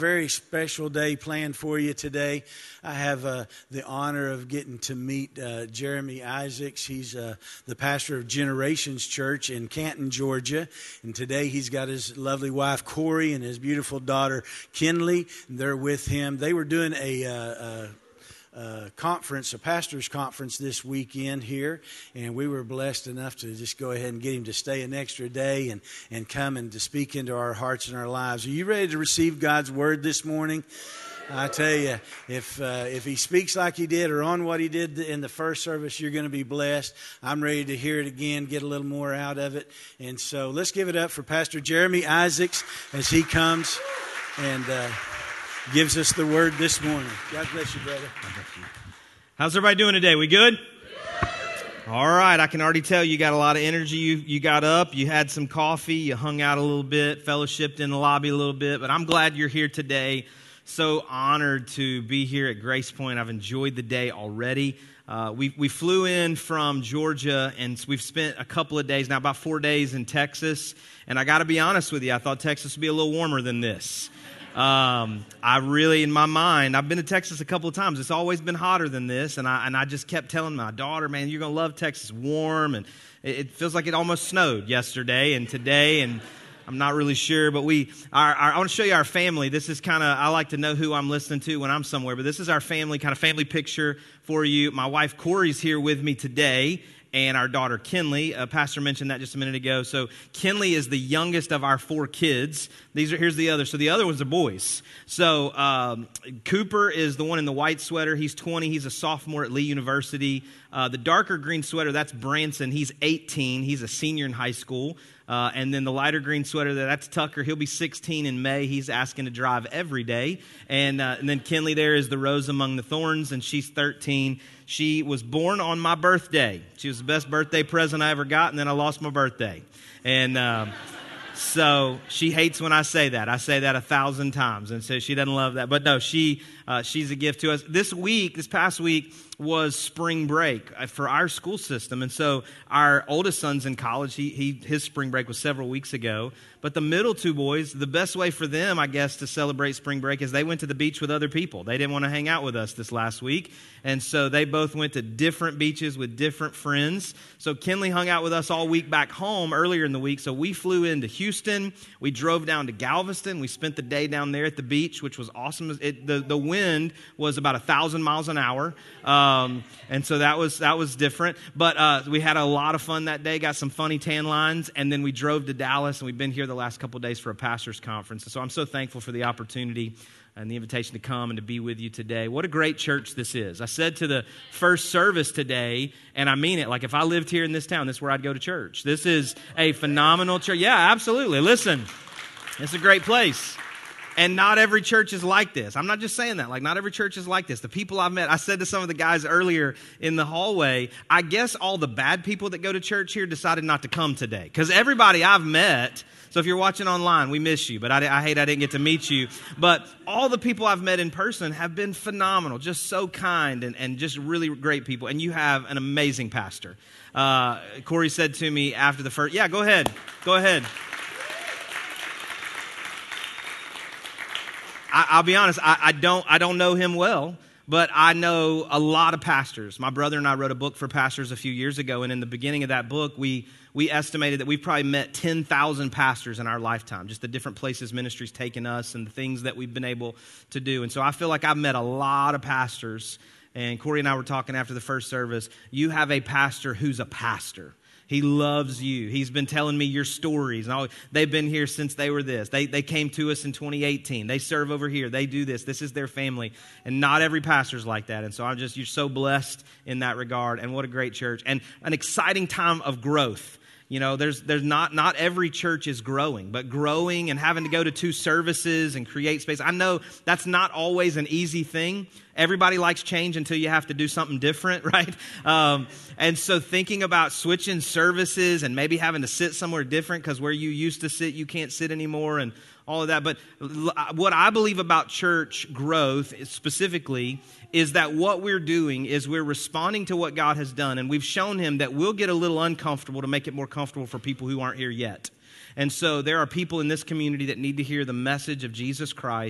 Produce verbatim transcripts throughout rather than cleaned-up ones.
Very special day planned for you today. I have uh, the honor of getting to meet uh, Jeremy Isaacs. He's uh, the pastor of Generations Church in Canton, Georgia. And today he's got his lovely wife, Corey, and his beautiful daughter, Kinley. And they're with him. They were doing a... Uh, uh, Uh, conference, a pastor's conference this weekend here, and we were blessed enough to just go ahead and get him to stay an extra day and, and come and to speak into our hearts and our lives. Are you ready to receive God's word this morning? I tell you, if uh, if he speaks like he did or on what he did in the first service, you're going to be blessed. I'm ready to hear it again, get a little more out of it. And so let's give it up for Pastor Jeremy Isaacs as he comes and uh, gives us the word this morning. God bless you, brother. How's everybody doing today? We good? All right. I can already tell you got a lot of energy. You you got up, you had some coffee, you hung out a little bit, fellowshipped in the lobby a little bit. But I'm glad you're here today. So honored to be here at Grace Point. I've enjoyed the day already. Uh, we we flew in from Georgia, and we've spent a couple of days now, about four days in Texas. And I got to be honest with you, I thought Texas would be a little warmer than this. Um, I really, in my mind, I've been to Texas a couple of times. It's always been hotter than this. And I, and I just kept telling my daughter, man, you're going to love Texas, warm. And it, it feels like it almost snowed yesterday and today. And I'm not really sure, but we, our, our, I want to show you our family. This is kind of, I like to know who I'm listening to when I'm somewhere, but this is our family, kind of family picture for you. My wife Corey's here with me today, and our daughter Kinley. Uh, Pastor mentioned that just a minute ago. So Kinley is the youngest of our four kids. These are here's the other. So the other ones are boys. So um, Cooper is the one in the white sweater. He's twenty. He's a sophomore at Lee University. Uh, the darker green sweater, that's Branson. He's eighteen. He's a senior in high school. Uh, and then the lighter green sweater, that's Tucker. He'll be sixteen in May. He's asking to drive every day. And, uh, and then Kinley there is the rose among the thorns, and she's thirteen. She was born on my birthday. She was the best birthday present I ever got, and then I lost my birthday. And um, so she hates when I say that. I say that a thousand times, and so she doesn't love that. But no, she uh, she's a gift to us. This week, this past week, was spring break for our school system. And so our oldest son's in college. He, he his spring break was several weeks ago. But the middle two boys, the best way for them, I guess, to celebrate spring break is they went to the beach with other people. They didn't want to hang out with us this last week. And so they both went to different beaches with different friends. So Kinley hung out with us all week back home earlier in the week. So we flew into Houston. We drove down to Galveston. We spent the day down there at the beach, which was awesome. It, the, the wind was about a thousand miles an hour. Um, and so that was that was different. But uh, we had a lot of fun that day, got some funny tan lines, and then we drove to Dallas, and we've been here the last couple of days for a pastor's conference. And so I'm so thankful for the opportunity and the invitation to come and to be with you today. What a great church this is. I said to the first service today, and I mean it, like if I lived here in this town, this is where I'd go to church. This is a phenomenal church. Yeah, absolutely. Listen, it's a great place. And not every church is like this. I'm not just saying that. Like, not every church is like this. The people I've met, I said to some of the guys earlier in the hallway, I guess all the bad people that go to church here decided not to come today. Because everybody I've met, so if you're watching online, we miss you. But I, I hate I didn't get to meet you. But all the people I've met in person have been phenomenal. Just so kind and, and just really great people. And you have an amazing pastor. Uh, Corey said to me after the first, yeah, go ahead. Go ahead. I, I'll be honest, I, I don't I don't know him well, but I know a lot of pastors. My brother and I wrote a book for pastors a few years ago, and in the beginning of that book, we we estimated that we've probably met ten thousand pastors in our lifetime, just the different places ministry's taken us and the things that we've been able to do. And so I feel like I've met a lot of pastors, and Corey and I were talking after the first service. You have a pastor who's a pastor. He loves you. He's been telling me your stories. And all, they've been here since they were this. They they came to us in twenty eighteen. They serve over here. They do this. This is their family. And not every pastor's like that. And so I'm just, you're so blessed in that regard. And what a great church. And an exciting time of growth. You know, there's there's not not every church is growing, but growing and having to go to two services and create space. I know that's not always an easy thing. Everybody likes change until you have to do something different, right? Um, and so thinking about switching services and maybe having to sit somewhere different because where you used to sit, you can't sit anymore and all of that. But what I believe about church growth specifically is that what we're doing is we're responding to what God has done. And we've shown him that we'll get a little uncomfortable to make it more comfortable for people who aren't here yet. And so there are people in this community that need to hear the message of Jesus Christ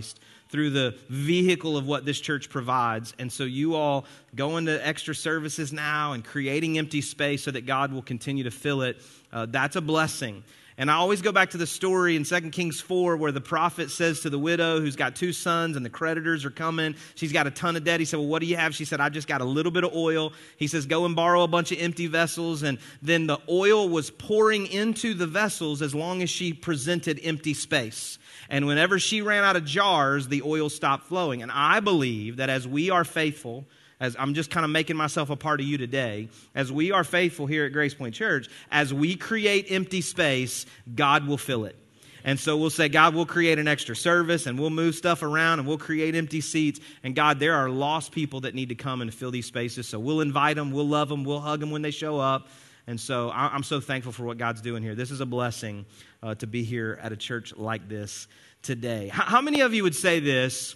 through the vehicle of what this church provides. And so you all going to extra services now and creating empty space so that God will continue to fill it, uh, that's a blessing. And I always go back to the story in Second Kings four where the prophet says to the widow who's got two sons and the creditors are coming. She's got a ton of debt. He said, well, what do you have? She said, I've just got a little bit of oil. He says, go and borrow a bunch of empty vessels. And then the oil was pouring into the vessels as long as she presented empty space. And whenever she ran out of jars, the oil stopped flowing. And I believe that as we are faithful, as I'm just kind of making myself a part of you today, as we are faithful here at Grace Point Church, as we create empty space, God will fill it. And so we'll say, God, we'll create an extra service and we'll move stuff around and we'll create empty seats. And God, there are lost people that need to come and fill these spaces. So we'll invite them, we'll love them, we'll hug them when they show up. And so I'm so thankful for what God's doing here. This is a blessing uh, to be here at a church like this today. How, how many of you would say this?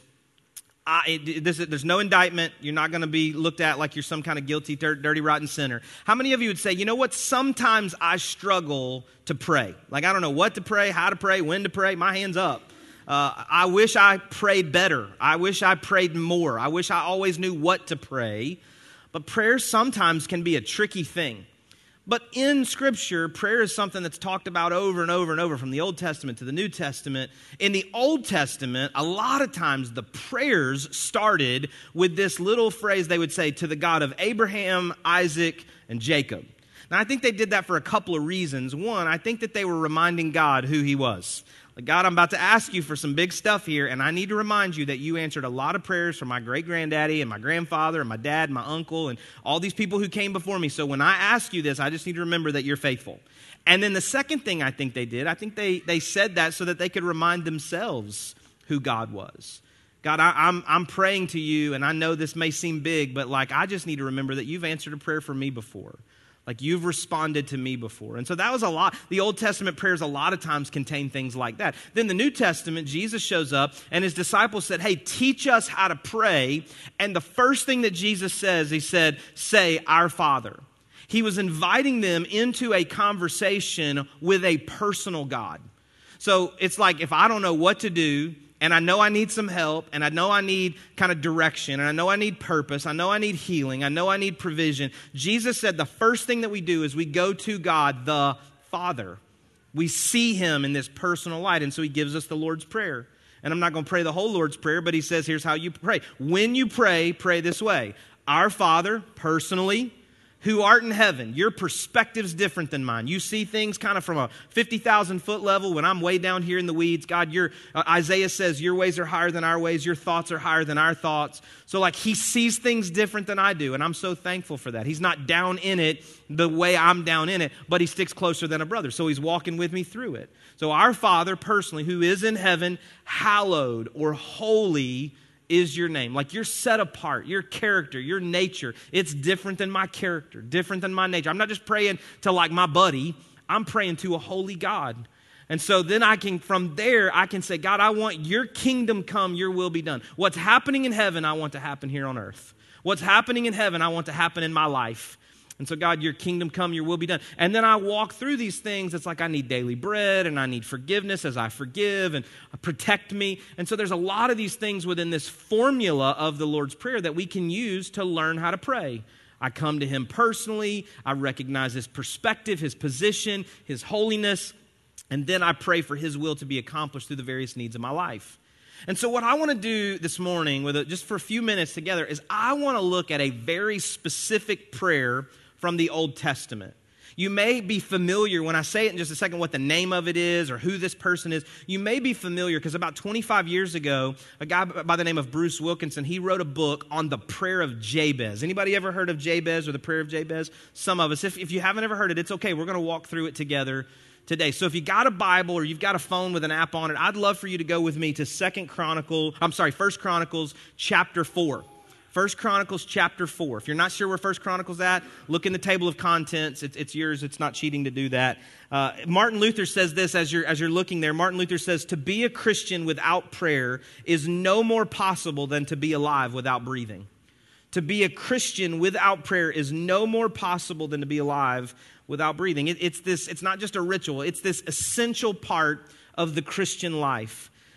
I, this, there's no indictment. You're not going to be looked at like you're some kind of guilty, dirty, rotten sinner. How many of you would say, you know what, sometimes I struggle to pray. Like I don't know what to pray, how to pray, when to pray. My hand's up. Uh, I wish I prayed better. I wish I prayed more. I wish I always knew what to pray. But prayer sometimes can be a tricky thing. But in Scripture, prayer is something that's talked about over and over and over from the Old Testament to the New Testament. In the Old Testament, a lot of times the prayers started with this little phrase they would say, to the God of Abraham, Isaac, and Jacob. Now, I think they did that for a couple of reasons. One, I think that they were reminding God who he was. Like, God, I'm about to ask you for some big stuff here, and I need to remind you that you answered a lot of prayers from my great-granddaddy and my grandfather and my dad and my uncle and all these people who came before me. So when I ask you this, I just need to remember that you're faithful. And then the second thing I think they did, I think they, they said that so that they could remind themselves who God was. God, I, I'm, I'm praying to you, and I know this may seem big, but like I just need to remember that you've answered a prayer for me before. Like you've responded to me before. And so that was a lot. The Old Testament prayers a lot of times contain things like that. Then the New Testament, Jesus shows up and his disciples said, hey, teach us how to pray. And the first thing that Jesus says, he said, say, our Father. He was inviting them into a conversation with a personal God. So it's like if I don't know what to do, and I know I need some help, and I know I need kind of direction, and I know I need purpose, I know I need healing, I know I need provision. Jesus said the first thing that we do is we go to God, the Father. We see him in this personal light, and so he gives us the Lord's Prayer. And I'm not going to pray the whole Lord's Prayer, but he says here's how you pray. When you pray, pray this way. Our Father, personally, who art in heaven. Your perspective's different than mine. You see things kind of from a fifty thousand foot level when I'm way down here in the weeds. God, your uh, Isaiah says your ways are higher than our ways. Your thoughts are higher than our thoughts. So like he sees things different than I do. And I'm so thankful for that. He's not down in it the way I'm down in it, but he sticks closer than a brother. So he's walking with me through it. So our Father personally, who is in heaven, hallowed or holy is your name. Like you're set apart, your character, your nature. It's different than my character, different than my nature. I'm not just praying to like my buddy. I'm praying to a holy God. And so then I can, from there, I can say, God, I want your kingdom come, your will be done. What's happening in heaven, I want to happen here on earth. What's happening in heaven, I want to happen in my life. And so, God, your kingdom come, your will be done. And then I walk through these things. It's like I need daily bread and I need forgiveness as I forgive and protect me. And so there's a lot of these things within this formula of the Lord's Prayer that we can use to learn how to pray. I come to him personally. I recognize his perspective, his position, his holiness. And then I pray for his will to be accomplished through the various needs of my life. And so what I want to do this morning, with a, just for a few minutes together, is I want to look at a very specific prayer from the Old Testament. You may be familiar, when I say it in just a second, what the name of it is or who this person is. You may be familiar because about twenty-five years ago, a guy by the name of Bruce Wilkinson, he wrote a book on the prayer of Jabez. Anybody ever heard of Jabez or the prayer of Jabez? Some of us. If, if you haven't ever heard it, it's okay. We're going to walk through it together today. So if you got a Bible or you've got a phone with an app on it, I'd love for you to go with me to Second Chronicle, I'm sorry, First Chronicles chapter four. First Chronicles chapter four. If you're not sure where First Chronicles at, look in the table of contents. It's, it's yours. It's not cheating to do that. Uh, Martin Luther says this as you're, as you're looking there. Martin Luther says, to be a Christian without prayer is no more possible than to be alive without breathing. To be a Christian without prayer is no more possible than to be alive without breathing. It, it's this. It's not just a ritual. It's this essential part of the Christian life.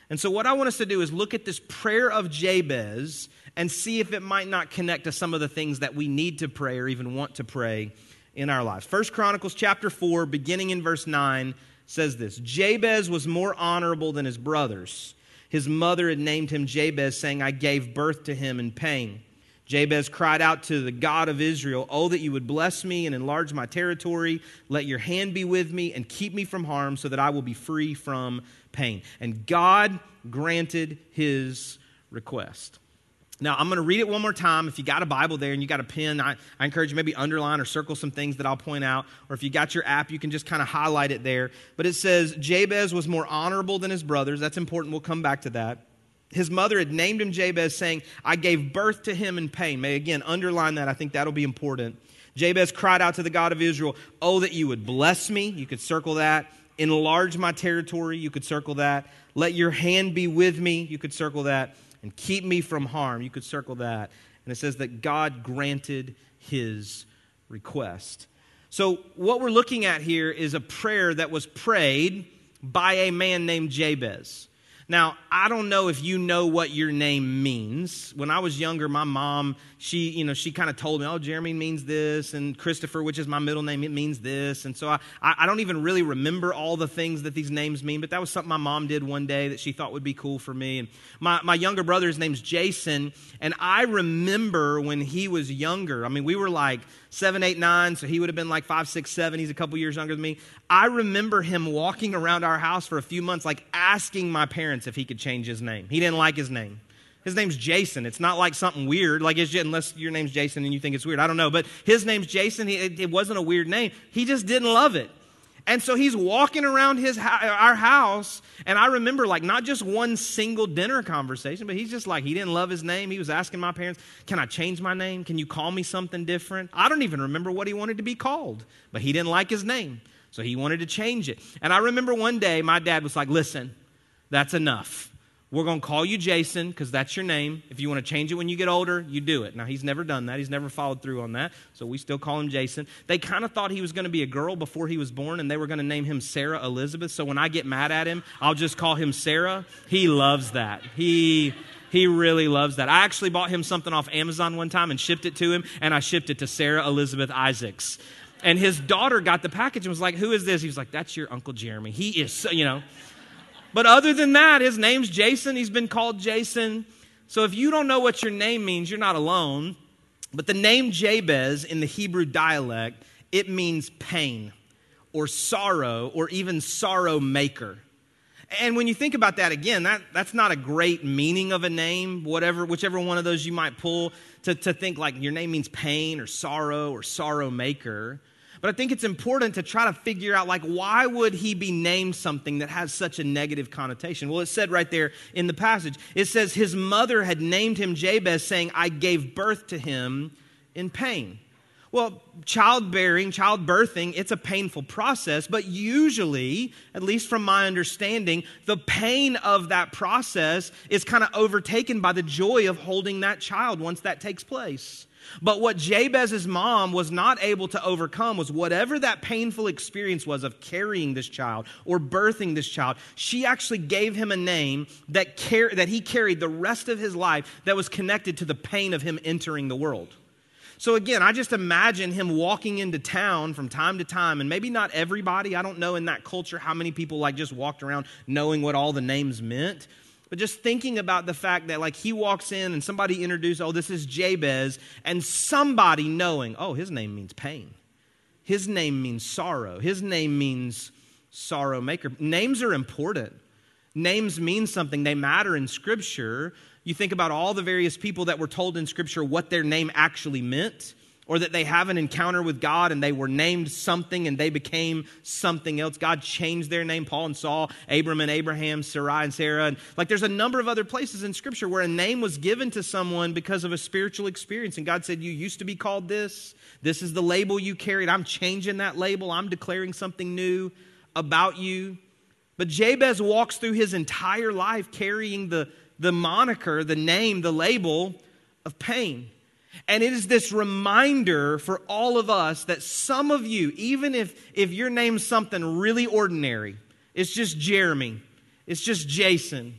And so what I want us to do is look at this prayer of Jabez and see if it might not connect to some of the things that we need to pray or even want to pray in our lives. First Chronicles chapter four, beginning in verse nine, says this: Jabez was more honorable than his brothers. His mother had named him Jabez, saying, I gave birth to him in pain. Jabez cried out to the God of Israel, oh, that you would bless me and enlarge my territory. Let your hand be with me and keep me from harm so that I will be free from pain. And God granted his request. Now, I'm going to read it one more time. If you got a Bible there and you got a pen, I, I encourage you maybe underline or circle some things that I'll point out. Or if you got your app, you can just kind of highlight it there. But it says, Jabez was more honorable than his brothers. That's important. We'll come back to that. His mother had named him Jabez, saying, I gave birth to him in pain. May again underline that. I think that'll be important. Jabez cried out to the God of Israel, oh, that you would bless me. You could circle that. Enlarge my territory. You could circle that. Let your hand be with me. You could circle that. And keep me from harm. You could circle that. And it says that God granted his request. So what we're looking at here is a prayer that was prayed by a man named Jabez. Now, I don't know if you know what your name means. When I was younger, my mom, she, you know, she kind of told me, oh, Jeremy means this, and Christopher, which is my middle name, it means this. And so I, I don't even really remember all the things that these names mean, but that was something my mom did one day that she thought would be cool for me. And my, my younger brother's name's Jason, and I remember when he was younger, I mean, we were like seven, eight, nine, so he would have been like five, six, seven. He's a couple years younger than me. I remember him walking around our house for a few months, like asking my parents if he could change his name. He didn't like his name. His name's Jason. It's not like something weird, like it's just, unless your name's Jason and you think it's weird. I don't know, but his name's Jason. He, it, it wasn't a weird name. He just didn't love it. And so he's walking around his our house, and I remember like not just one single dinner conversation, but he's just like, he didn't love his name. He was asking my parents, can I change my name? Can you call me something different? I don't even remember what he wanted to be called, but he didn't like his name, so he wanted to change it. And I remember one day my dad was like, listen, that's enough. We're going to call you Jason because that's your name. If you want to change it when you get older, you do it. Now, he's never done that. He's never followed through on that, so we still call him Jason. They kind of thought he was going to be a girl before he was born, and they were going to name him Sarah Elizabeth. So when I get mad at him, I'll just call him Sarah. He loves that. He... He really loves that. I actually bought him something off Amazon one time and shipped it to him, and I shipped it to Sarah Elizabeth Isaacs. And his daughter got the package and was like, who is this? He was like, that's your Uncle Jeremy. He is, so, you know. But other than that, his name's Jason. He's been called Jason. So if you don't know what your name means, you're not alone. But the name Jabez in the Hebrew dialect, it means pain or sorrow or even sorrow maker. And when you think about that again, that, that's not a great meaning of a name, whatever, whichever one of those you might pull to, to think like your name means pain or sorrow or sorrow maker. But I think it's important to try to figure out, like, why would he be named something that has such a negative connotation? Well, it said right there in the passage, it says his mother had named him Jabez, saying, I gave birth to him in pain. Well, childbearing, childbirthing, it's a painful process, but usually, at least from my understanding, the pain of that process is kind of overtaken by the joy of holding that child once that takes place. But what Jabez's mom was not able to overcome was whatever that painful experience was of carrying this child or birthing this child, she actually gave him a name that, car- that he carried the rest of his life that was connected to the pain of him entering the world. So again, I just imagine him walking into town from time to time, and maybe not everybody, I don't know in that culture how many people like just walked around knowing what all the names meant. But just thinking about the fact that like he walks in and somebody introduced, oh, this is Jabez, and somebody knowing, oh, his name means pain. His name means sorrow. His name means sorrow maker. Names are important. Names mean something. They matter in Scripture. You think about all the various people that were told in Scripture what their name actually meant, or that they have an encounter with God and they were named something and they became something else. God changed their name. Paul and Saul, Abram and Abraham, Sarai and Sarah. And like there's a number of other places in Scripture where a name was given to someone because of a spiritual experience. And God said, you used to be called this. This is the label you carried. I'm changing that label. I'm declaring something new about you. But Jabez walks through his entire life carrying the, the moniker, the name, the label of pain. And it is this reminder for all of us that some of you, even if, if your name's something really ordinary, it's just Jeremy, it's just Jason,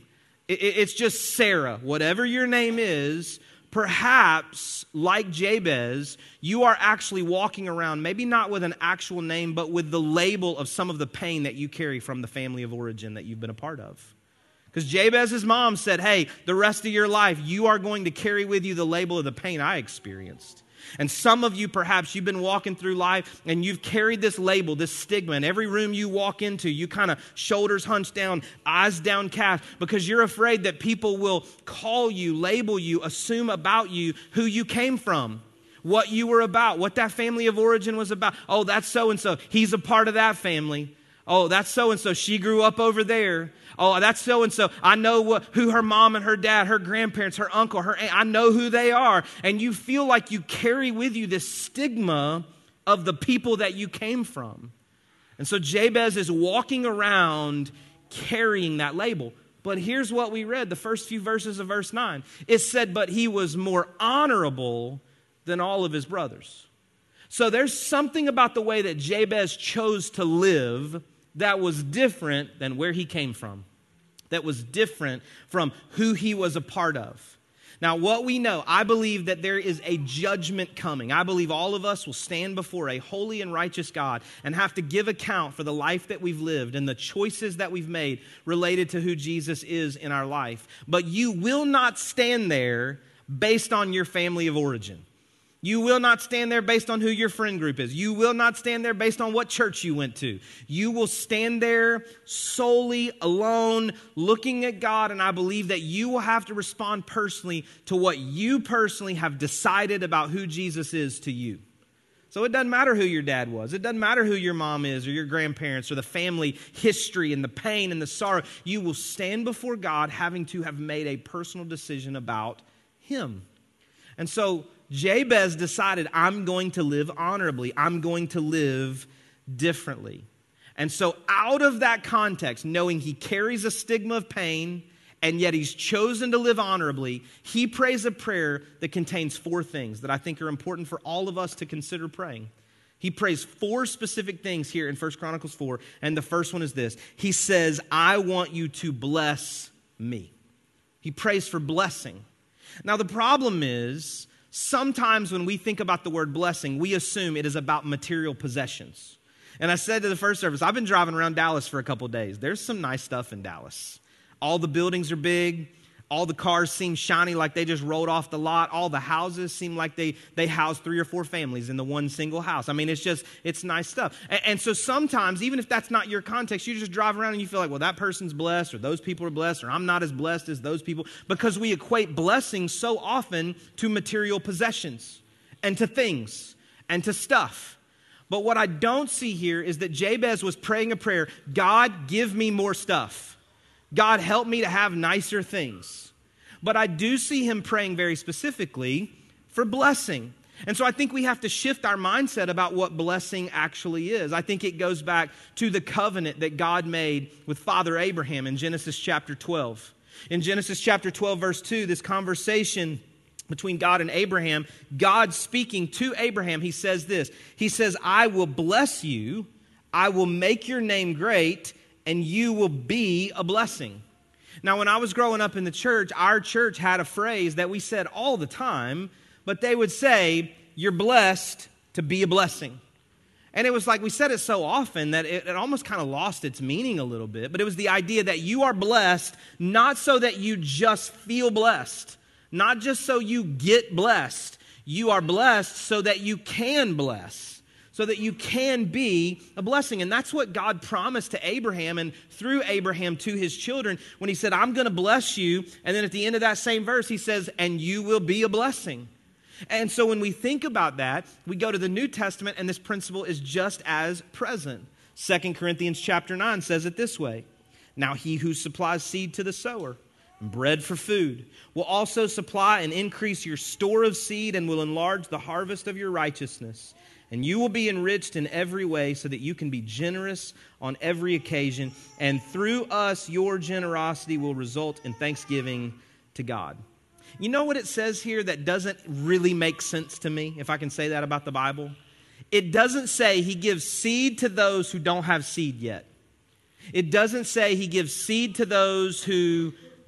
It's just Sarah. Whatever your name is, perhaps, like Jabez, you are actually walking around, maybe not with an actual name, but with the label of some of the pain that you carry from the family of origin that you've been a part of. Because Jabez's mom said, hey, the rest of your life, you are going to carry with you the label of the pain I experienced. And some of you, perhaps, you've been walking through life and you've carried this label, this stigma. In every room you walk into, you kind of shoulders hunched down, eyes downcast, because you're afraid that people will call you, label you, assume about you who you came from, what you were about, what that family of origin was about. Oh, that's so-and-so. He's a part of that family. Oh, that's so-and-so. She grew up over there. Oh, that's so-and-so. I know what, who her mom and her dad, her grandparents, her uncle, her aunt, I know who they are. And you feel like you carry with you this stigma of the people that you came from. And so Jabez is walking around carrying that label. But here's what we read, the first few verses of verse nine. It said, but he was more honorable than all of his brothers. So there's something about the way that Jabez chose to live that was different than where he came from. That was different from who he was a part of. Now, what we know, I believe that there is a judgment coming. I believe all of us will stand before a holy and righteous God and have to give account for the life that we've lived and the choices that we've made related to who Jesus is in our life. But you will not stand there based on your family of origin. You will not stand there based on who your friend group is. You will not stand there based on what church you went to. You will stand there solely, alone, looking at God, and I believe that you will have to respond personally to what you personally have decided about who Jesus is to you. So it doesn't matter who your dad was. It doesn't matter who your mom is or your grandparents or the family history and the pain and the sorrow. You will stand before God having to have made a personal decision about Him. And so Jabez decided, I'm going to live honorably. I'm going to live differently. And so out of that context, knowing he carries a stigma of pain, and yet he's chosen to live honorably, he prays a prayer that contains four things that I think are important for all of us to consider praying. He prays four specific things here in First Chronicles four, and the first one is this. He says, I want you to bless me. He prays for blessing. Now the problem is, sometimes when we think about the word blessing, we assume it is about material possessions. And I said to the first service, I've been driving around Dallas for a couple of days. There's some nice stuff in Dallas. All the buildings are big. All the cars seem shiny like they just rolled off the lot. All the houses seem like they, they house three or four families in the one single house. I mean, it's just, it's nice stuff. And, and so sometimes, even if that's not your context, you just drive around and you feel like, well, that person's blessed, or those people are blessed, or I'm not as blessed as those people, because we equate blessings so often to material possessions and to things and to stuff. But what I don't see here is that Jabez was praying a prayer, God, give me more stuff. God, help me to have nicer things. But I do see him praying very specifically for blessing. And so I think we have to shift our mindset about what blessing actually is. I think it goes back to the covenant that God made with Father Abraham in Genesis chapter twelve. In Genesis chapter twelve, verse two, this conversation between God and Abraham, God speaking to Abraham, he says this. He says, I will bless you, I will make your name great, and you will be a blessing. Now, when I was growing up in the church, our church had a phrase that we said all the time, but they would say, you're blessed to be a blessing. And it was like we said it so often that it, it almost kind of lost its meaning a little bit. But it was the idea that you are blessed not so that you just feel blessed, not just so you get blessed. You are blessed so that you can bless, so that you can be a blessing. And that's what God promised to Abraham and through Abraham to his children when he said, I'm going to bless you. And then at the end of that same verse, he says, and you will be a blessing. And so when we think about that, we go to the New Testament and this principle is just as present. Second Corinthians chapter nine says it this way. Now he who supplies seed to the sower and bread for food will also supply and increase your store of seed and will enlarge the harvest of your righteousness. And you will be enriched in every way so that you can be generous on every occasion. And through us, your generosity will result in thanksgiving to God. You know what it says here that doesn't really make sense to me, if I can say that about the Bible? It doesn't say he gives seed to those who don't have seed yet. It doesn't say he gives seed to those who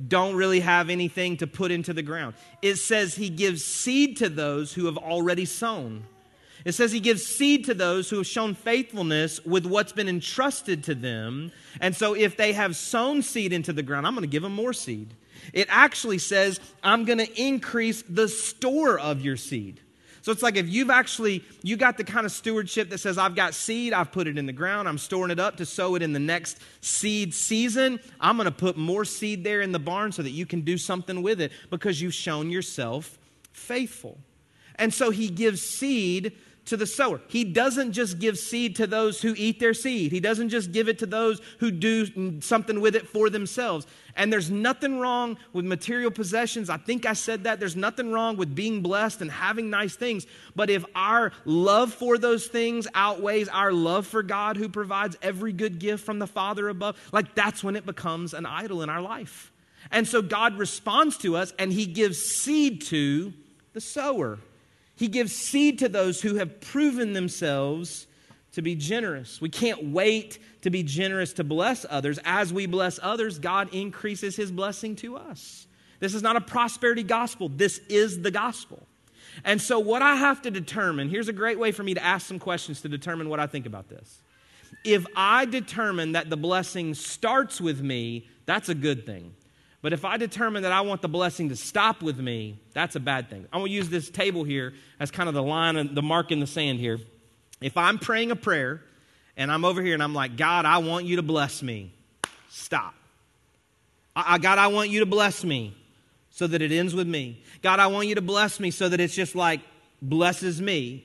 don't really have anything to put into the ground. It says he gives seed to those who have already sown. It says he gives seed to those who have shown faithfulness with what's been entrusted to them. And so if they have sown seed into the ground, I'm going to give them more seed. It actually says, I'm going to increase the store of your seed. So it's like if you've actually, you got the kind of stewardship that says, I've got seed, I've put it in the ground, I'm storing it up to sow it in the next seed season. I'm going to put more seed there in the barn so that you can do something with it because you've shown yourself faithful. And so he gives seed to the sower. He doesn't just give seed to those who eat their seed. He doesn't just give it to those who do something with it for themselves. And there's nothing wrong with material possessions. I think I said that. There's nothing wrong with being blessed and having nice things. But if our love for those things outweighs our love for God who provides every good gift from the Father above, like that's when it becomes an idol in our life. And so God responds to us and he gives seed to the sower. He gives seed to those who have proven themselves to be generous. We can't wait to be generous to bless others. As we bless others, God increases his blessing to us. This is not a prosperity gospel. This is the gospel. And so what I have to determine, here's a great way for me to ask some questions to determine what I think about this. If I determine that the blessing starts with me, that's a good thing. But if I determine that I want the blessing to stop with me, that's a bad thing. I'm going to use this table here as kind of the line, the mark in the sand here. If I'm praying a prayer and I'm over here and I'm like, God, I want you to bless me. Stop. I, I, God, I want you to bless me so that it ends with me. God, I want you to bless me so that it's just like blesses me.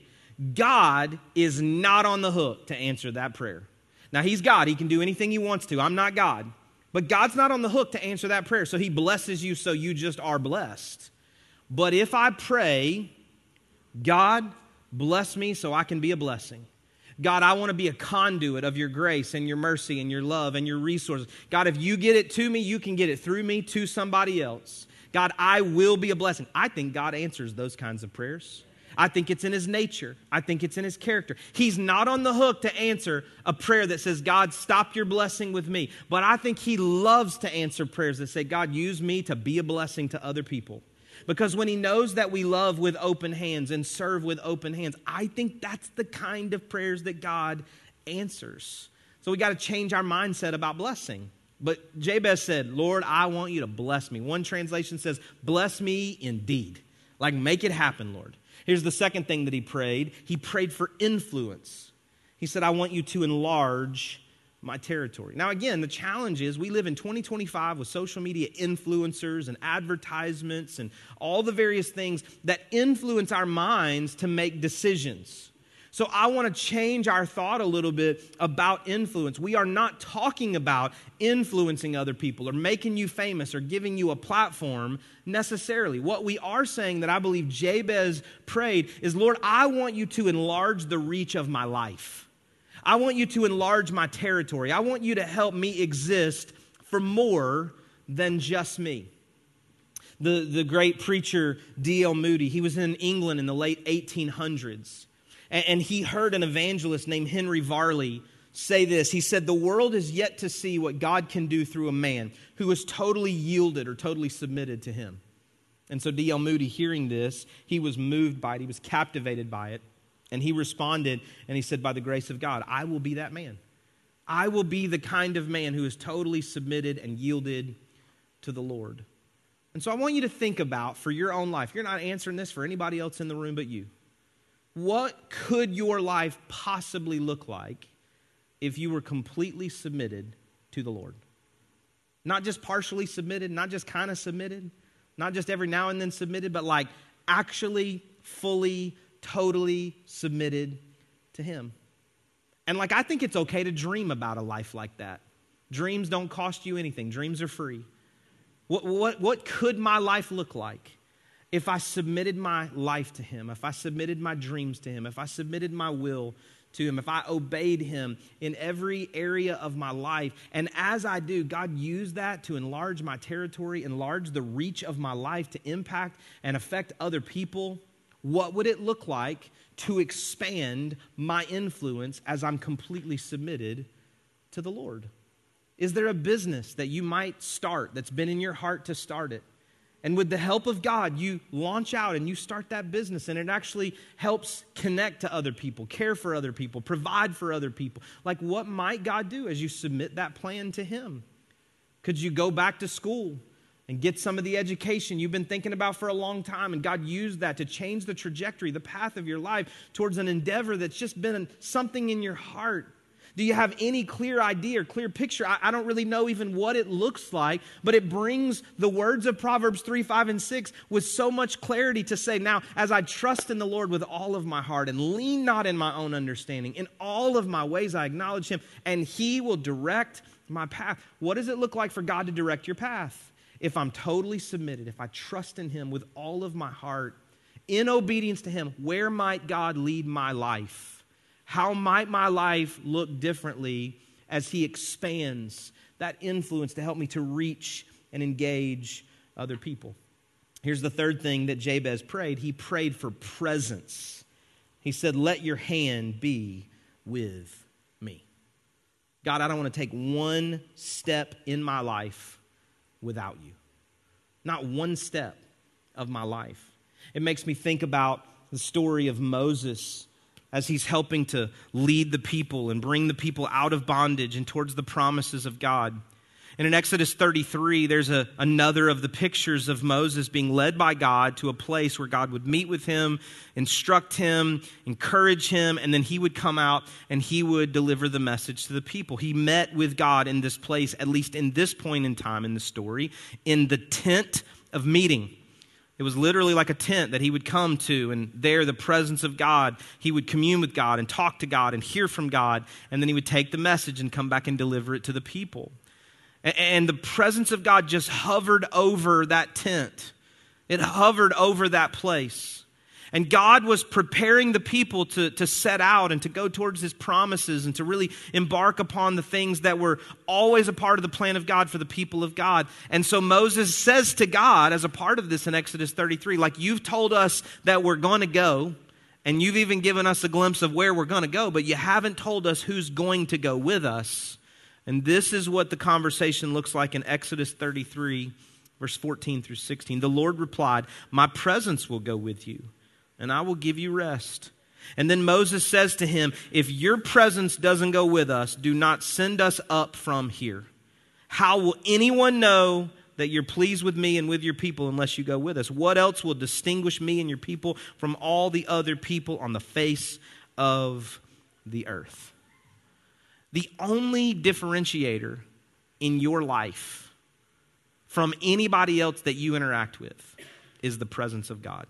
God is not on the hook to answer that prayer. Now, he's God. He can do anything he wants to. I'm not God. But God's not on the hook to answer that prayer. So he blesses you so you just are blessed. But if I pray, God, bless me so I can be a blessing. God, I want to be a conduit of your grace and your mercy and your love and your resources. God, if you get it to me, you can get it through me to somebody else. God, I will be a blessing. I think God answers those kinds of prayers. I think it's in his nature. I think it's in his character. He's not on the hook to answer a prayer that says, God, stop your blessing with me. But I think he loves to answer prayers that say, God, use me to be a blessing to other people. Because when he knows that we love with open hands and serve with open hands, I think that's the kind of prayers that God answers. So we got to change our mindset about blessing. But Jabez said, Lord, I want you to bless me. One translation says, bless me indeed. Like, make it happen, Lord. Here's the second thing that he prayed. He prayed for influence. He said, I want you to enlarge my territory. Now, again, the challenge is we live in twenty twenty-five with social media influencers and advertisements and all the various things that influence our minds to make decisions. So I want to change our thought a little bit about influence. We are not talking about influencing other people or making you famous or giving you a platform necessarily. What we are saying that I believe Jabez prayed is, Lord, I want you to enlarge the reach of my life. I want you to enlarge my territory. I want you to help me exist for more than just me. The, the great preacher D L Moody, he was in England in the late eighteen hundreds. And he heard an evangelist named Henry Varley say this. He said, the world is yet to see what God can do through a man who is totally yielded or totally submitted to him. And so D L Moody, hearing this, he was moved by it. He was captivated by it. And he responded and he said, by the grace of God, I will be that man. I will be the kind of man who is totally submitted and yielded to the Lord. And so I want you to think about, for your own life, you're not answering this for anybody else in the room but you. What could your life possibly look like if you were completely submitted to the Lord? Not just partially submitted, not just kind of submitted, not just every now and then submitted, but like actually, fully, totally submitted to him. And like, I think it's okay to dream about a life like that. Dreams don't cost you anything. Dreams are free. What, what, what could my life look like if I submitted my life to him, if I submitted my dreams to him, if I submitted my will to him, if I obeyed him in every area of my life? And as I do, God used that to enlarge my territory, enlarge the reach of my life to impact and affect other people. What would it look like to expand my influence as I'm completely submitted to the Lord? Is there a business that you might start that's been in your heart to start it? And with the help of God, you launch out and you start that business, and it actually helps connect to other people, care for other people, provide for other people. Like, what might God do as you submit that plan to Him? Could you go back to school and get some of the education you've been thinking about for a long time, and God used that to change the trajectory, the path of your life towards an endeavor that's just been something in your heart? Do you have any clear idea or clear picture? I, I don't really know even what it looks like, but it brings the words of Proverbs three, five, and six with so much clarity to say, now, as I trust in the Lord with all of my heart and lean not in my own understanding, in all of my ways I acknowledge Him, and He will direct my path. What does it look like for God to direct your path? If I'm totally submitted, if I trust in Him with all of my heart, in obedience to Him, where might God lead my life? How might my life look differently as He expands that influence to help me to reach and engage other people? Here's the third thing that Jabez prayed. He prayed for presence. He said, let your hand be with me. God, I don't want to take one step in my life without you. Not one step of my life. It makes me think about the story of Moses as he's helping to lead the people and bring the people out of bondage and towards the promises of God. And in Exodus thirty-three, there's a, another of the pictures of Moses being led by God to a place where God would meet with him, instruct him, encourage him, and then he would come out and he would deliver the message to the people. He met with God in this place, at least in this point in time in the story, in the tent of meeting. It was literally like a tent that he would come to, and there, the presence of God, he would commune with God and talk to God and hear from God, and then he would take the message and come back and deliver it to the people. And the presence of God just hovered over that tent. It hovered over that place. And God was preparing the people to, to set out and to go towards His promises and to really embark upon the things that were always a part of the plan of God for the people of God. And so Moses says to God, as a part of this in Exodus thirty-three, like, you've told us that we're going to go, and you've even given us a glimpse of where we're going to go, but you haven't told us who's going to go with us. And this is what the conversation looks like in Exodus thirty-three, verse fourteen through sixteen. The Lord replied, my presence will go with you, and I will give you rest. And then Moses says to him, if your presence doesn't go with us, do not send us up from here. How will anyone know that you're pleased with me and with your people unless you go with us? What else will distinguish me and your people from all the other people on the face of the earth? The only differentiator in your life from anybody else that you interact with is the presence of God.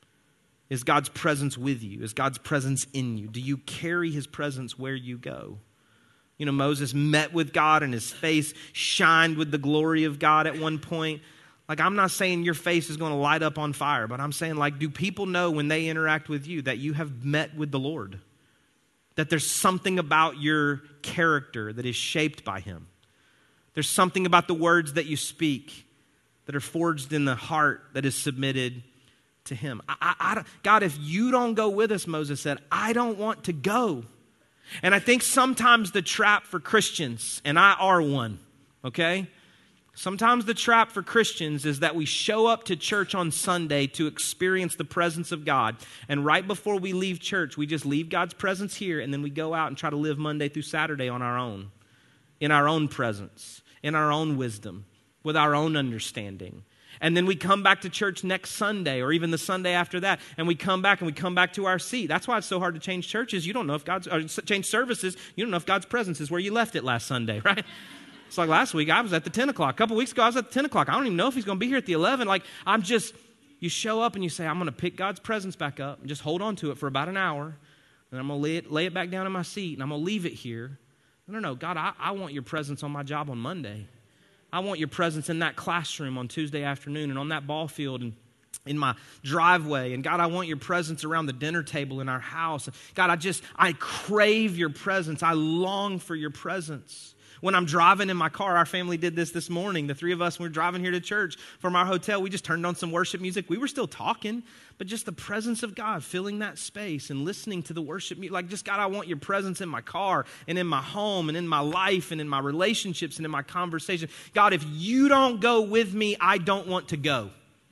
Is God's presence with you? Is God's presence in you? Do you carry His presence where you go? You know, Moses met with God and his face shined with the glory of God at one point. Like, I'm not saying your face is going to light up on fire, but I'm saying, like, do people know when they interact with you that you have met with the Lord? That there's something about your character that is shaped by Him. There's something about the words that you speak that are forged in the heart that is submitted to Him. I, I, I, God, if you don't go with us, Moses said, I don't want to go. And I think sometimes the trap for Christians, and I are one, okay? Sometimes the trap for Christians is that we show up to church on Sunday to experience the presence of God. And right before we leave church, we just leave God's presence here, and then we go out and try to live Monday through Saturday on our own, in our own presence, in our own wisdom, with our own understanding. And then we come back to church next Sunday or even the Sunday after that, and we come back and we come back to our seat. That's why it's so hard to change churches. You don't know if God's, or change services. You don't know if God's presence is where you left it last Sunday, right? It's like last week I was at the ten o'clock. A couple weeks ago I was at the ten o'clock. I don't even know if He's going to be here at the eleven. Like, I'm just, you show up and you say, I'm going to pick God's presence back up and just hold on to it for about an hour. And I'm going to lay it, lay it back down in my seat and I'm going to leave it here. No, no, no. God, I, I want your presence on my job on Monday. I want your presence in that classroom on Tuesday afternoon and on that ball field and in my driveway. And God, I want your presence around the dinner table in our house. God, I just, I crave your presence. I long for your presence. When I'm driving in my car, our family did this this morning. The three of us, when we were driving here to church from our hotel, we just turned on some worship music. We were still talking, but just the presence of God filling that space and listening to the worship music. Like, just, God, I want your presence in my car and in my home and in my life and in my relationships and in my conversation. God, if you don't go with me, I don't want to go.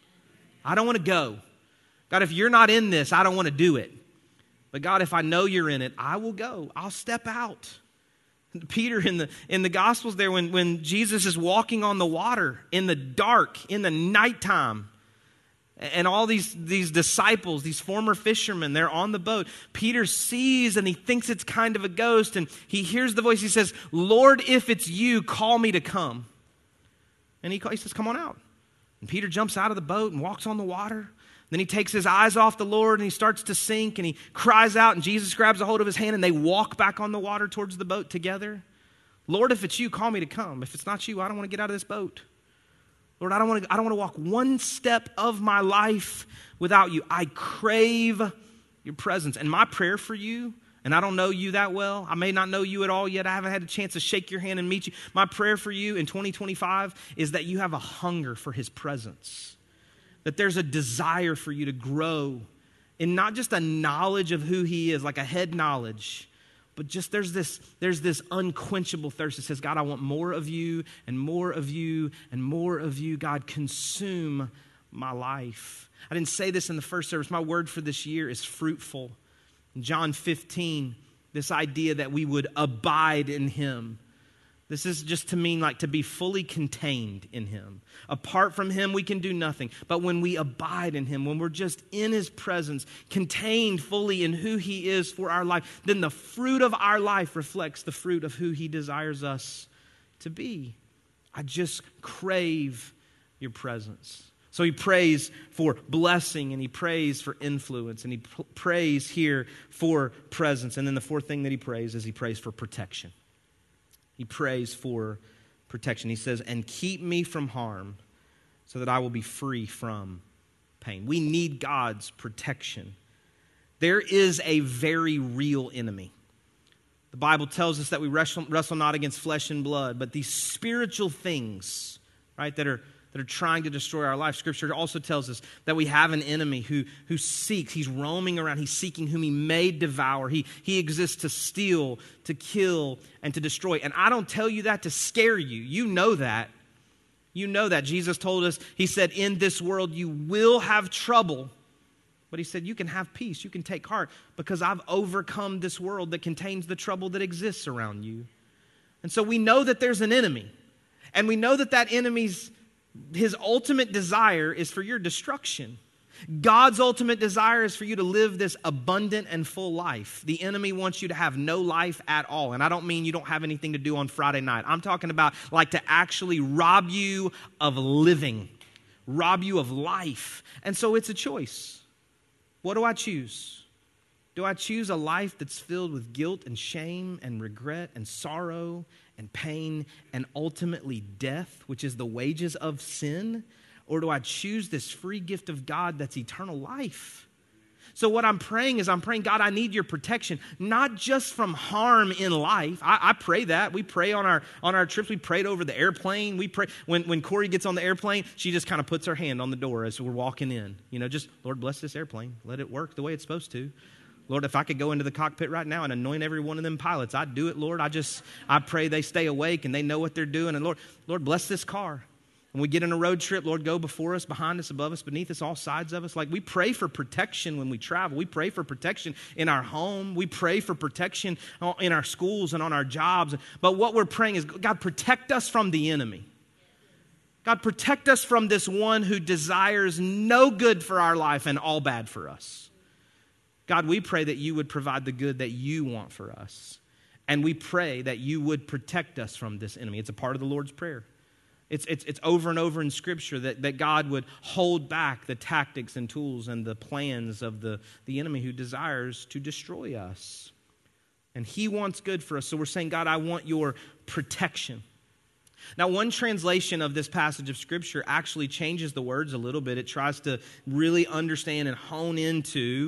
I don't want to go. God, if you're not in this, I don't want to do it. But God, if I know you're in it, I will go. I'll step out. Peter in the in the Gospels there, when, when Jesus is walking on the water in the dark, in the nighttime, and all these, these disciples, these former fishermen, they're on the boat. Peter sees and he thinks it's kind of a ghost, and he hears the voice. He says, Lord, if it's you, call me to come. And he, he says, come on out. And Peter jumps out of the boat and walks on the water. Then he takes his eyes off the Lord and he starts to sink, and he cries out, and Jesus grabs a hold of his hand, and they walk back on the water towards the boat together. Lord, if it's you, call me to come. If it's not you, I don't want to get out of this boat. Lord, I don't want to, I don't want to walk one step of my life without you. I crave your presence. And my prayer for you, and I don't know you that well, I may not know you at all yet, I haven't had a chance to shake your hand and meet you. My prayer for you in twenty twenty-five is that you have a hunger for his presence. That there's a desire for you to grow in not just a knowledge of who he is, like a head knowledge, but just there's this, there's this unquenchable thirst that says, God, I want more of you and more of you and more of you. God, consume my life. I didn't say this in the first service. My word for this year is fruitful. In John fifteen, this idea that we would abide in him. This is just to mean like to be fully contained in him. Apart from him, we can do nothing. But when we abide in him, when we're just in his presence, contained fully in who he is for our life, then the fruit of our life reflects the fruit of who he desires us to be. I just crave your presence. So he prays for blessing, and he prays for influence, and he p- prays here for presence. And then the fourth thing that he prays is he prays for protection. He prays for protection. He says, and keep me from harm so that I will be free from pain. We need God's protection. There is a very real enemy. The Bible tells us that we wrestle, wrestle not against flesh and blood, but these spiritual things, right, that are that are trying to destroy our life. Scripture also tells us that we have an enemy who, who seeks, he's roaming around, he's seeking whom he may devour. He, he exists to steal, to kill, and to destroy. And I don't tell you that to scare you. You know that. You know that. Jesus told us, he said, in this world you will have trouble. But he said, you can have peace, you can take heart, because I've overcome this world that contains the trouble that exists around you. And so we know that there's an enemy. And we know that that enemy's his ultimate desire is for your destruction. God's ultimate desire is for you to live this abundant and full life. The enemy wants you to have no life at all. And I don't mean you don't have anything to do on Friday night. I'm talking about like to actually rob you of living, rob you of life. And so it's a choice. What do I choose? Do I choose a life that's filled with guilt and shame and regret and sorrow and pain and ultimately death, which is the wages of sin? Or do I choose this free gift of God that's eternal life? So what I'm praying is I'm praying, God, I need your protection, not just from harm in life. I, I pray that. We pray on our on our trips. We prayed over the airplane. We pray when, when Corey gets on the airplane, she just kind of puts her hand on the door as we're walking in. You know, just, Lord, bless this airplane. Let it work the way it's supposed to. Lord, if I could go into the cockpit right now and anoint every one of them pilots, I'd do it, Lord. I just, I pray they stay awake and they know what they're doing. And Lord, Lord, bless this car. When we get in a road trip, Lord, go before us, behind us, above us, beneath us, all sides of us. Like we pray for protection when we travel. We pray for protection in our home. We pray for protection in our schools and on our jobs. But what we're praying is, God, protect us from the enemy. God, protect us from this one who desires no good for our life and all bad for us. God, we pray that you would provide the good that you want for us. And we pray that you would protect us from this enemy. It's a part of the Lord's Prayer. It's, it's, it's over and over in Scripture that, that God would hold back the tactics and tools and the plans of the, the enemy who desires to destroy us. And he wants good for us. So we're saying, God, I want your protection. Now, one translation of this passage of Scripture actually changes the words a little bit. It tries to really understand and hone into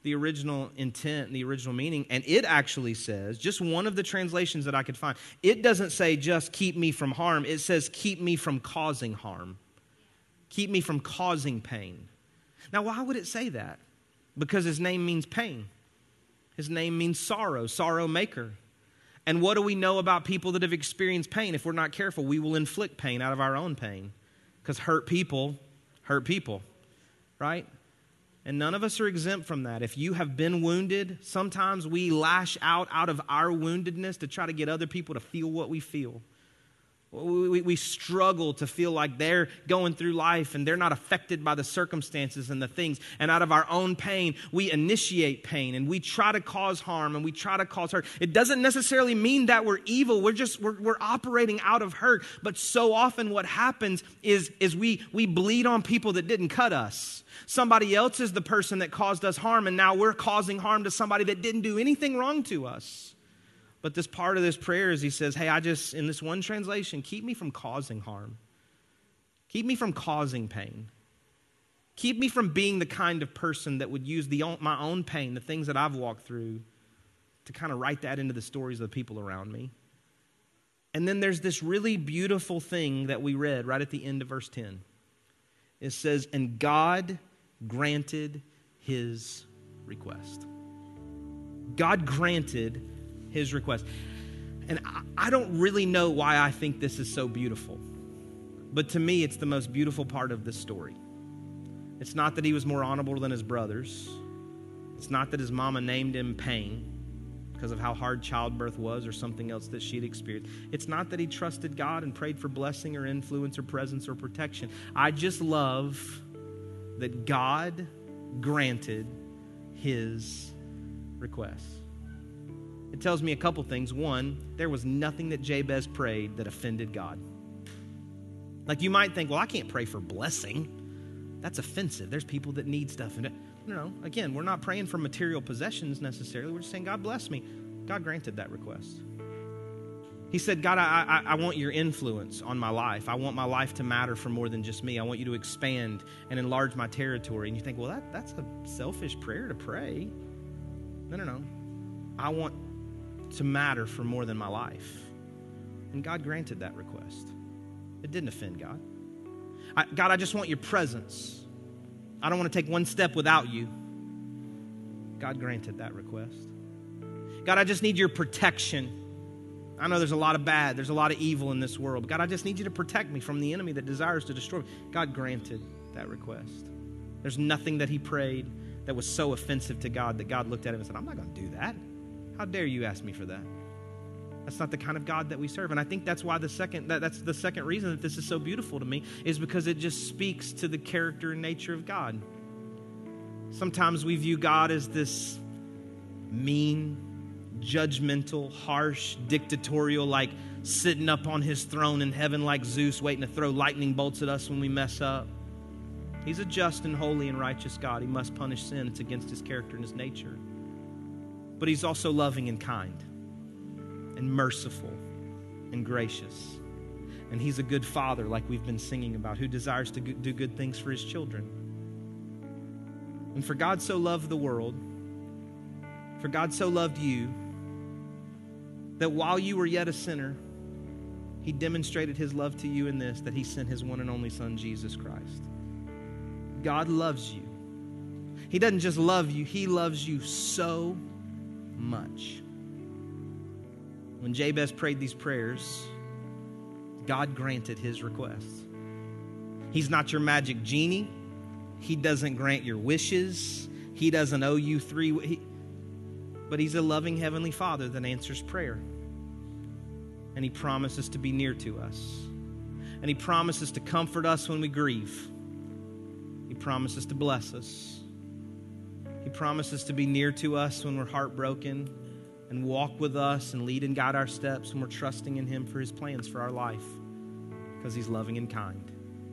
the original intent and the original meaning, and it actually says, just one of the translations that I could find, it doesn't say just keep me from harm. It says keep me from causing harm. Keep me from causing pain. Now, why would it say that? Because his name means pain. His name means sorrow, sorrow maker. And what do we know about people that have experienced pain? If we're not careful, we will inflict pain out of our own pain. Because hurt people hurt people, right? And none of us are exempt from that. If you have been wounded, sometimes we lash out out of our woundedness to try to get other people to feel what we feel. We, we, we struggle to feel like they're going through life and they're not affected by the circumstances and the things. And out of our own pain, we initiate pain and we try to cause harm and we try to cause hurt. It doesn't necessarily mean that we're evil. We're just, we're, we're operating out of hurt. But so often what happens is, is we, we bleed on people that didn't cut us. Somebody else is the person that caused us harm, and now we're causing harm to somebody that didn't do anything wrong to us. But this part of this prayer is he says, hey, I just, in this one translation, keep me from causing harm. Keep me from causing pain. Keep me from being the kind of person that would use the my own pain, the things that I've walked through, to kind of write that into the stories of the people around me. And then there's this really beautiful thing that we read right at the end of verse ten. It says, and God granted his request. God granted his request. And I, I don't really know why I think this is so beautiful. But to me, it's the most beautiful part of this story. It's not that he was more honorable than his brothers. It's not that his mama named him Pain because of how hard childbirth was or something else that she'd experienced. It's not that he trusted God and prayed for blessing or influence or presence or protection. I just love that God granted his request. It tells me a couple things. One, there was nothing that Jabez prayed that offended God. Like you might think, well, I can't pray for blessing. That's offensive. There's people that need stuff. And no, no, again, we're not praying for material possessions necessarily. We're just saying, God bless me. God granted that request. He said, God, I, I, I want your influence on my life. I want my life to matter for more than just me. I want you to expand and enlarge my territory. And you think, well, that, that's a selfish prayer to pray. No, no, no. I want to matter for more than my life. And God granted that request. It didn't offend God. I, God, I just want your presence. I don't want to take one step without you. God granted that request. God, I just need your protection. I know there's a lot of bad, there's a lot of evil in this world. God, I just need you to protect me from the enemy that desires to destroy me. God granted that request. There's nothing that he prayed that was so offensive to God that God looked at him and said, I'm not going to do that. How dare you ask me for that? That's not the kind of God that we serve. And I think that's why the second, that, that's the second reason that this is so beautiful to me, is because it just speaks to the character and nature of God. Sometimes we view God as this mean, judgmental, harsh, dictatorial, like sitting up on his throne in heaven like Zeus, waiting to throw lightning bolts at us when we mess up. He's a just and holy and righteous God. He must punish sin. It's against his character and his nature. But he's also loving and kind and merciful and gracious. And he's a good father, like we've been singing about, who desires to do good things for his children. And for God so loved the world, for God so loved you, that while you were yet a sinner, he demonstrated his love to you in this, that he sent his one and only Son, Jesus Christ. God loves you. He doesn't just love you, he loves you so much. When Jabez prayed these prayers, God granted his request. He's not your magic genie. He doesn't grant your wishes. He doesn't owe you three. He, but he's a loving heavenly Father that answers prayer. And he promises to be near to us. And he promises to comfort us when we grieve. He promises to bless us. He promises to be near to us when we're heartbroken, and walk with us and lead and guide our steps when we're trusting in him for his plans for our life, because he's loving and kind.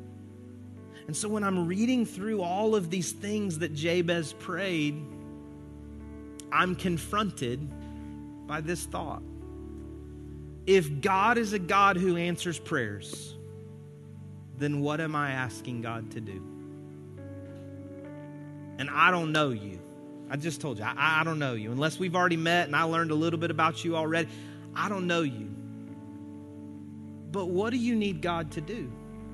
And so when I'm reading through all of these things that Jabez prayed, I'm confronted by this thought. If God is a God who answers prayers, then what am I asking God to do? And I don't know you. I just told you, I, I don't know you. Unless we've already met and I learned a little bit about you already, I don't know you. But what do you need God to do?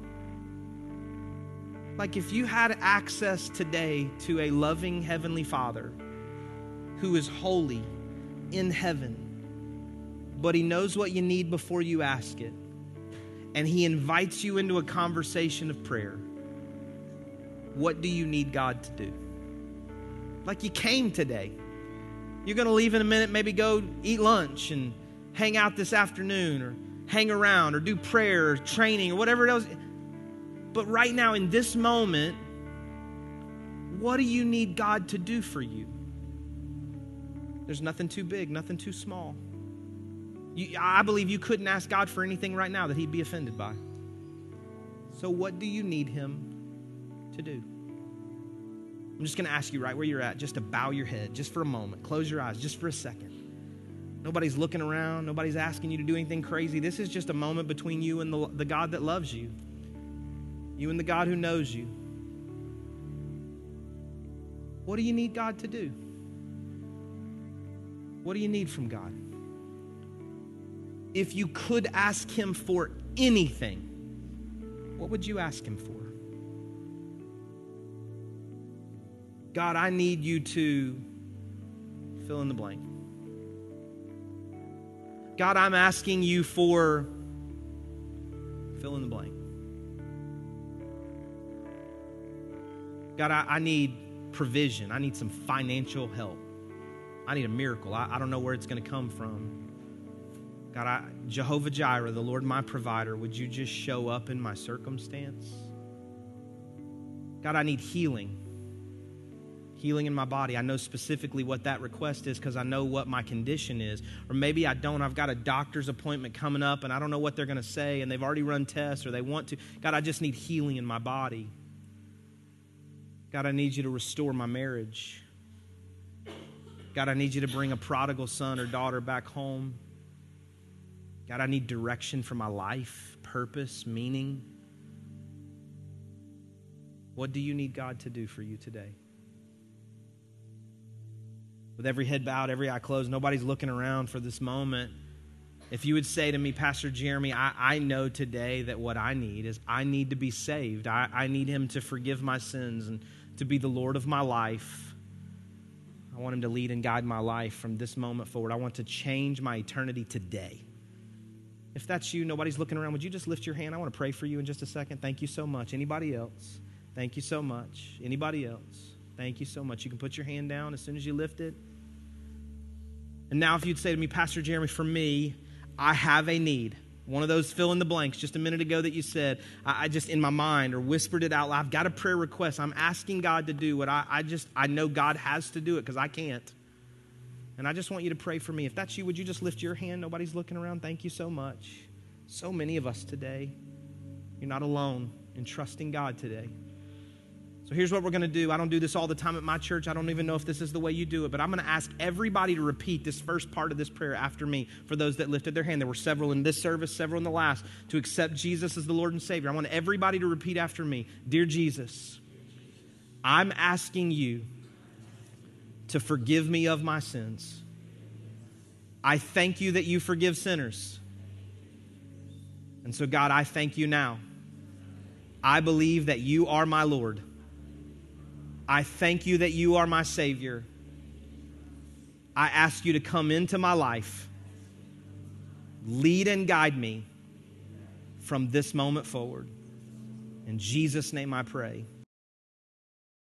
Like if you had access today to a loving Heavenly Father who is holy in heaven, but He knows what you need before you ask it, and He invites you into a conversation of prayer, what do you need God to do? Like you came today. You're going to leave in a minute, maybe go eat lunch and hang out this afternoon or hang around or do prayer or training or whatever else. But right now in this moment, what do you need God to do for you? There's nothing too big, nothing too small. You, I believe you couldn't ask God for anything right now that He'd be offended by. So what do you need Him to do? I'm just going to ask you right where you're at, just to bow your head, just for a moment. Close your eyes, just for a second. Nobody's looking around. Nobody's asking you to do anything crazy. This is just a moment between you and the, the God that loves you. You and the God who knows you. What do you need God to do? What do you need from God? If you could ask Him for anything, what would you ask Him for? God, I need you to fill in the blank. God, I'm asking you for fill in the blank. God, I, I need provision. I need some financial help. I need a miracle. I, I don't know where it's going to come from. God, I, Jehovah Jireh, the Lord my provider, would you just show up in my circumstance? God, I need healing. Healing in my body. I know specifically what that request is because I know what my condition is. Or maybe I don't. I've got a doctor's appointment coming up and I don't know what they're going to say and they've already run tests or they want to. God, I just need healing in my body. God, I need you to restore my marriage. God, I need you to bring a prodigal son or daughter back home. God, I need direction for my life, purpose, meaning. What do you need God to do for you today? With every head bowed, every eye closed, nobody's looking around for this moment. If you would say to me, Pastor Jeremy, I, I know today that what I need is I need to be saved. I, I need Him to forgive my sins and to be the Lord of my life. I want Him to lead and guide my life from this moment forward. I want to change my eternity today. If that's you, nobody's looking around, would you just lift your hand? I want to pray for you in just a second. Thank you so much. Anybody else? Thank you so much. Anybody else? Thank you so much. You can put your hand down as soon as you lift it. And now if you'd say to me, Pastor Jeremy, for me, I have a need. One of those fill in the blanks just a minute ago that you said, I, I just in my mind or whispered it out loud. I've got a prayer request. I'm asking God to do what I, I just, I know God has to do it because I can't. And I just want you to pray for me. If that's you, would you just lift your hand? Nobody's looking around. Thank you so much. So many of us today, you're not alone in trusting God today. So here's what we're going to do. I don't do this all the time at my church. I don't even know if this is the way you do it, but I'm going to ask everybody to repeat this first part of this prayer after me for those that lifted their hand. There were several in this service, several in the last, to accept Jesus as the Lord and Savior. I want everybody to repeat after me. Dear Jesus, I'm asking you to forgive me of my sins. I thank you that you forgive sinners. And so, God, I thank you now. I believe that you are my Lord. I thank you that you are my Savior. I ask you to come into my life, lead and guide me from this moment forward. In Jesus' name I pray.